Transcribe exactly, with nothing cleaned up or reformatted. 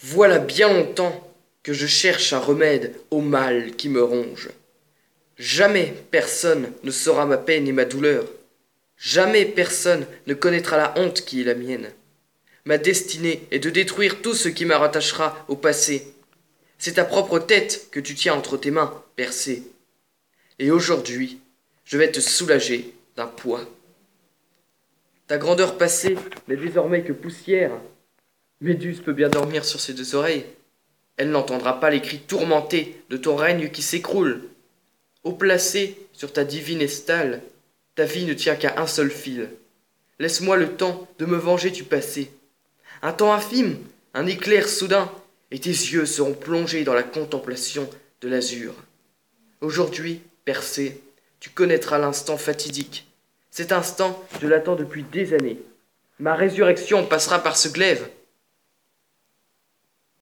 Voilà bien longtemps que je cherche un remède au mal qui me ronge. Jamais personne ne saura ma peine et ma douleur. Jamais personne ne connaîtra la honte qui est la mienne. Ma destinée est de détruire tout ce qui me rattachera au passé. C'est ta propre tête que tu tiens entre tes mains, percée. Et aujourd'hui, je vais te soulager d'un poids. Ta grandeur passée n'est désormais que poussière. Méduse peut bien dormir sur ses deux oreilles. Elle n'entendra pas les cris tourmentés de ton règne qui s'écroule. Haut placé sur ta divine estale, ta vie ne tient qu'à un seul fil. Laisse-moi le temps de me venger du passé. Un temps infime, un éclair soudain, et tes yeux seront plongés dans la contemplation de l'azur. Aujourd'hui, percé, tu connaîtras l'instant fatidique. Cet instant, je l'attends depuis des années. Ma résurrection passera par ce glaive.